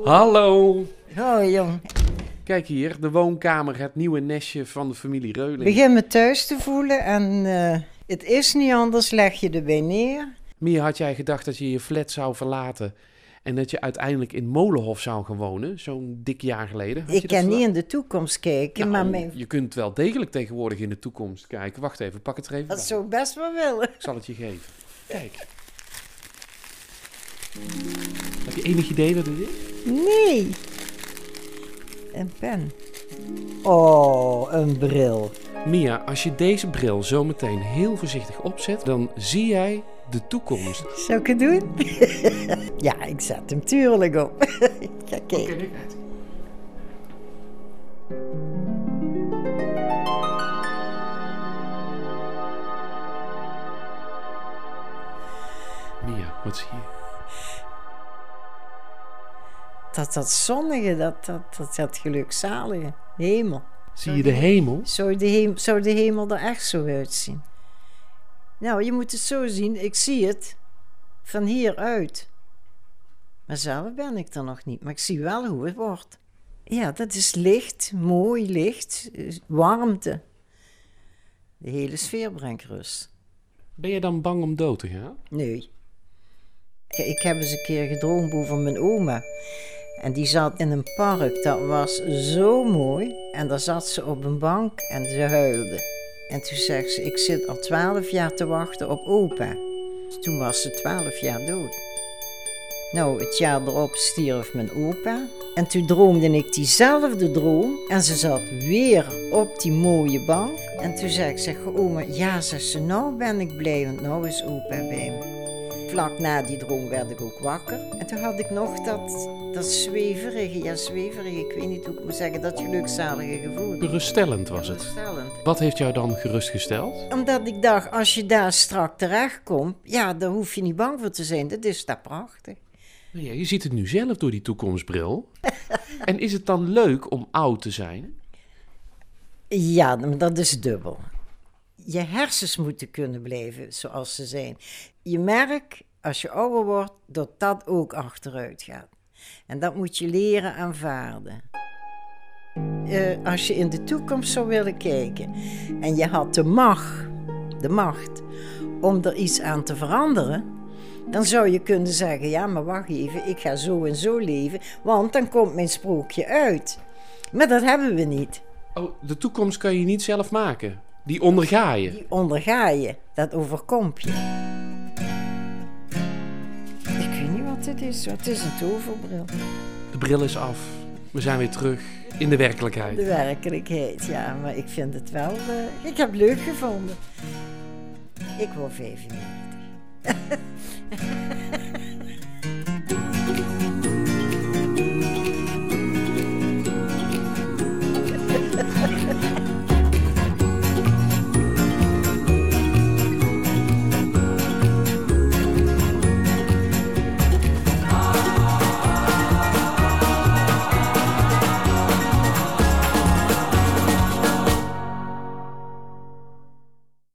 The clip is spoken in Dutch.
Hallo. Hoi jong. Kijk hier, de woonkamer, het nieuwe nestje van de familie Reuling. Begin me thuis te voelen en het is niet anders, leg je erbij neer. Mia, had jij gedacht dat je je flat zou verlaten en dat je uiteindelijk in Molenhof zou gaan wonen, zo'n dik jaar geleden? Had je Ik dat kan niet verwacht? in de toekomst kijken, maar Je kunt wel degelijk tegenwoordig in de toekomst kijken. Wacht even, pak het er even dat bij. zou ik best wel willen. Ik zal het je geven. Kijk. Heb je enig idee wat het is? Nee. Een pen. Oh, een bril. Mia, als je deze bril zo meteen heel voorzichtig opzet, dan zie jij de toekomst. Zou ik het doen? Ja, ik zet hem tuurlijk op. Ga kijken. Mia, wat zie je? Dat zonnige, dat gelukzalige. Hemel. Zie je de hemel? Zou de hemel er echt zo uitzien? Nou, je moet het zo zien. Ik zie het van hieruit. Maar zelf ben ik er nog niet. Maar ik zie wel hoe het wordt. Ja, dat is licht, mooi licht, warmte. De hele sfeer brengt rust. Ben je dan bang om dood te gaan? Nee. Ik heb eens een keer gedroomd over mijn oma. En die zat in een park, dat was zo mooi. En daar zat ze op een bank en ze huilde. En toen zegt ze, ik zit al 12 jaar te wachten op opa. Toen was ze 12 jaar dood. Nou, het jaar erop stierf mijn opa. En toen droomde ik diezelfde droom. En ze zat weer op die mooie bank. En toen zei ik, zeg oma, ja, zegt ze, nou ben ik blij, want nou is opa bij me. Vlak na die droom werd ik ook wakker. En toen had ik nog dat zweverige, ik weet niet hoe ik moet zeggen, dat gelukzalige gevoel. Geruststellend was het. Geruststellend. Wat heeft jou dan gerustgesteld? Omdat ik dacht, als je daar strak terechtkomt, ja, daar hoef je niet bang voor te zijn. Dat is daar prachtig. Nou ja, je ziet het nu zelf door die toekomstbril. En is het dan leuk om oud te zijn? Ja, maar dat is dubbel. Je hersens moeten kunnen blijven zoals ze zijn. Je merkt, als je ouder wordt, dat dat ook achteruit gaat. En dat moet je leren aanvaarden. Als je in de toekomst zou willen kijken en je had de macht om er iets aan te veranderen, dan zou je kunnen zeggen, ja, maar wacht even, ik ga zo en zo leven, want dan komt mijn sprookje uit. Maar dat hebben we niet. Oh, de toekomst kan je niet zelf maken. Die onderga je. Die onderga je, dat overkomt je. Ik weet niet wat het is, het is een toverbril. De bril is af. We zijn weer terug in de werkelijkheid. De werkelijkheid, ja, maar ik vind het wel, ik heb het leuk gevonden. Ik word 95.